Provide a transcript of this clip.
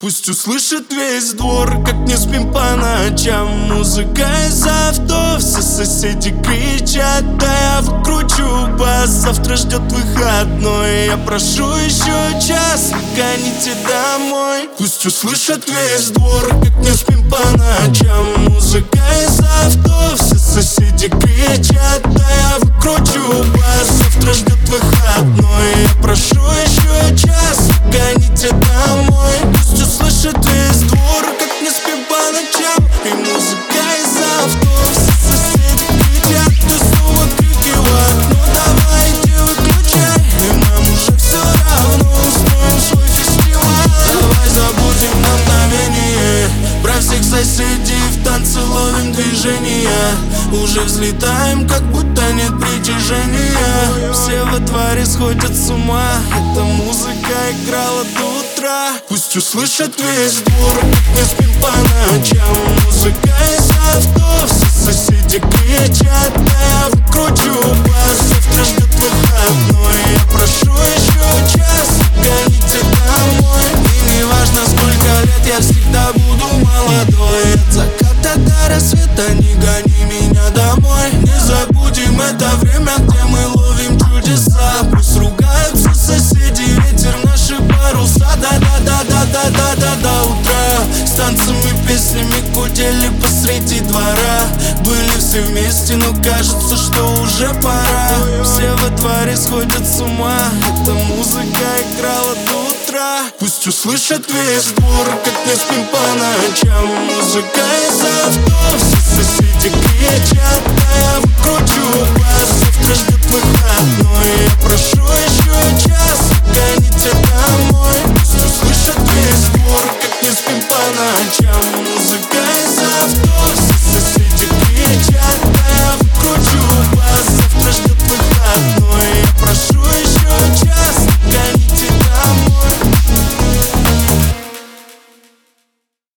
Пусть услышит весь двор, как не спим по ночам. Музыка из авто, все соседи кричат. Да я выкручу бас, завтра ждет выходной. Я прошу еще час, гоните домой. Пусть услышит весь двор, как не спим по ночам. Музыка из авто, все соседи кричат. Да я выкручу бас, завтра ждет выходной. Я прошу еще час, гоните домой. Пусть услышит весь двор, как не спим по ночам. И музыка из авто, все соседи кричат. Ты снова крики в окно, давай иди выключай. И нам уже все равно, устроим свой фестиваль. Давай забудем на мгновение про всех соседей, в танце ловим движения. Уже взлетаем, как будто нет притяжения. Все во дворе сходят с ума, эта музыка играла до утра. Пусть услышит весь двор, как не спим по ночам. Музыка из авто, все соседи кричат. Да я выкручу бас, завтра ждет выходной. Я прошу еще час, гоните домой. И не важно сколько лет, я всегда буду молодой. От заката до рассвета не гони меня домой. Не забудем это время, где мы ловим чудеса. Пусть ругаются соседи, ветер наши паруса. Да-да-да-да-да-да-да до утра. С танцами, песнями гудели посреди двора. Были все вместе, но кажется, что уже пора. Все во дворе сходят с ума, эта музыка играла до утра. Пусть услышит весь двор, как не спим по ночам. Музыка из авто, все соседи кричат. Да я выкручу бас, завтра ждет выходной. Я прошу еще час, гоните домой. Пусть услышит весь двор, как не спим по ночам.